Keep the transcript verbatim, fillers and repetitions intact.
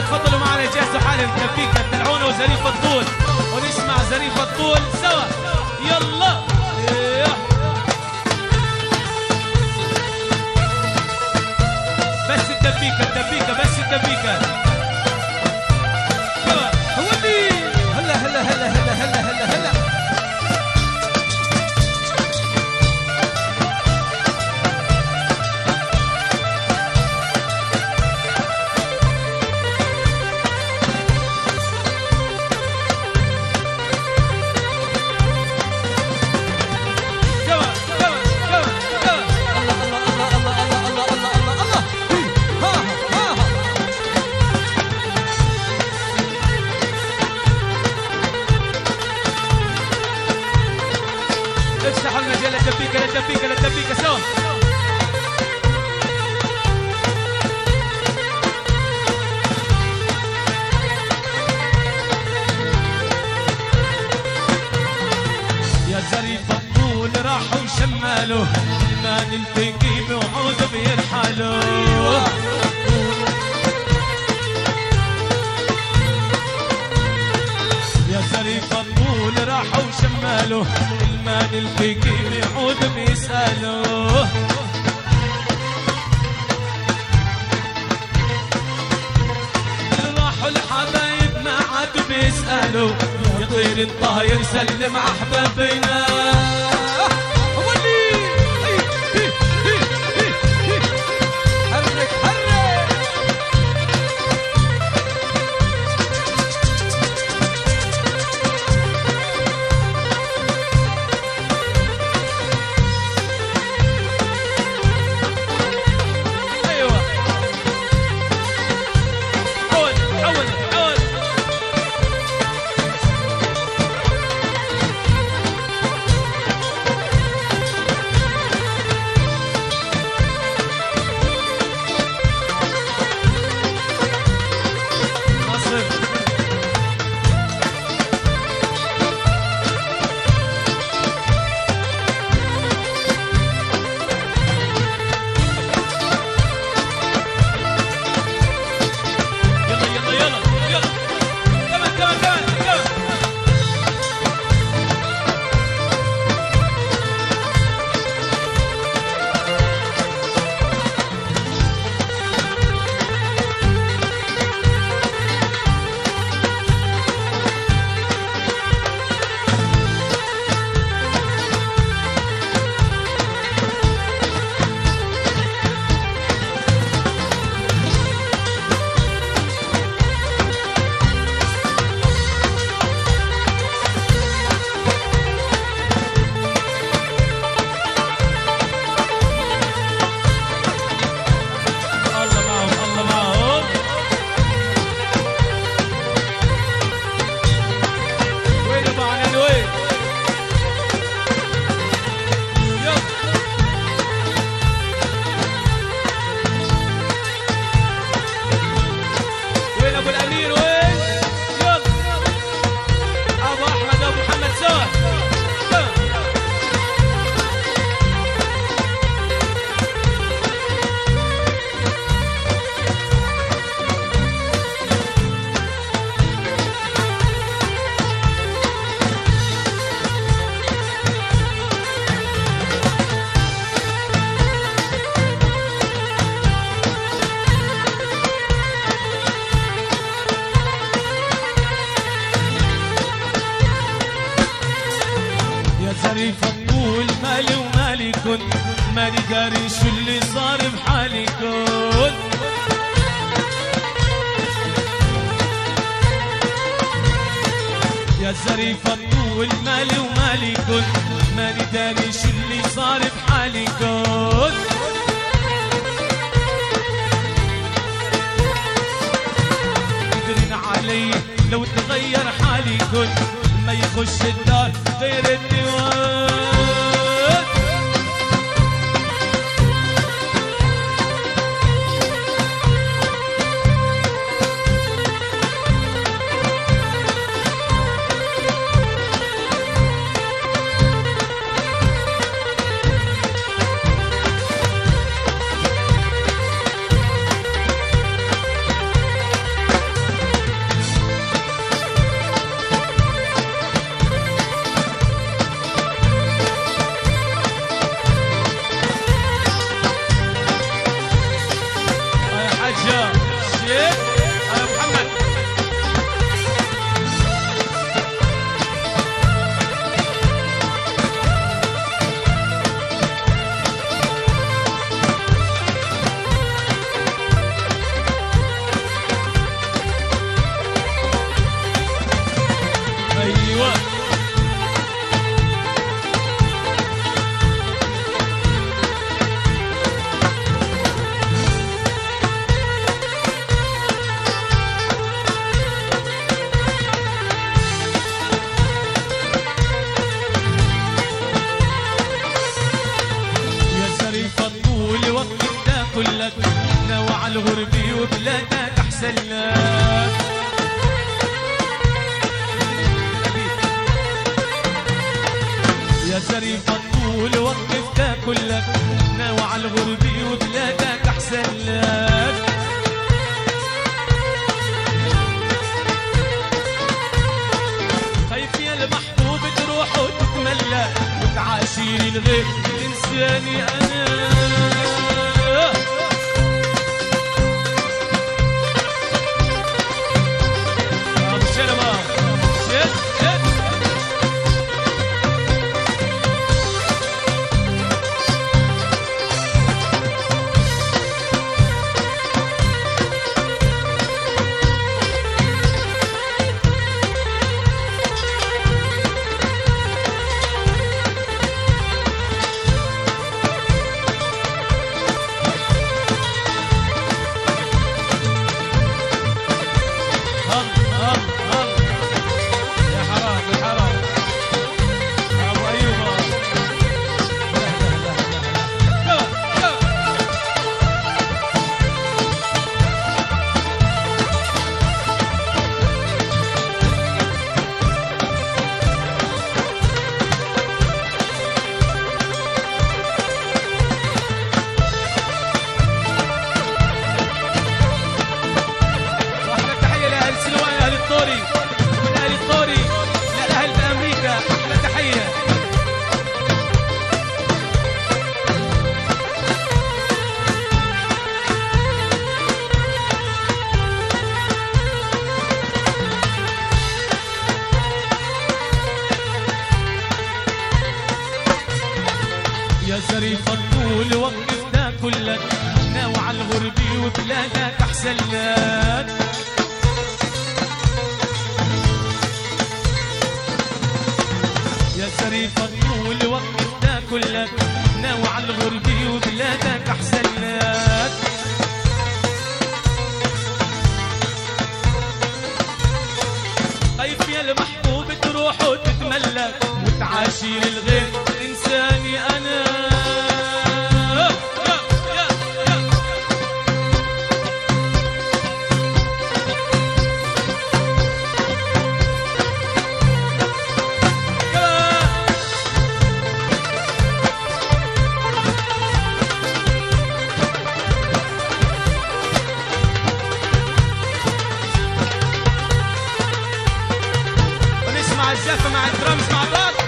تفضلوا معنا جهزوا حالهم تبيكة تدلعونا وزريف الطول ونسمع زريف الطول سوا. يلا إيه. بس الدبيكة الدبيكة بس الدبيكة يلا هودي هلا هلا هلا هلا هلا هلا هلا افتحوا المجال للدبيكة للدبيكة للدبيكة سوا. يا زريف الطول راحوا وشمالوا ما نلتقي بوعود بيرحلوا. يا زريف الطول راحوا وشمالوا ما نلتقي بيعود بيسألوا. راحوا الحبايب ما عاد بيسألوا يطير الطاير سلم أحبابنا. حرك حرك زريف الطول مالي ومالي كن مالي قاري شو اللي صار بحالي كن. يا زريف الطول مالي ومالي كن مالي داري شو اللي صار بحالي كن. قدرين علي لو تغير حالي كن ما يخش الدار غير الديوان. جا شيخ أبو محمد. أيوة كلك ناوى على الغربي وبلادك احسن لك. يا زريف الطول وقف ده كلك ناوى على الغربي وبلادك احسن لك. خايف يا المحبوب تروح وتتملى وتعاشيني الغير تنساني انا. يا زريف الطول وقف ده كلك ناوى على الغربي وبلادك احسن لك. يا زريف الطول وقف ده كلك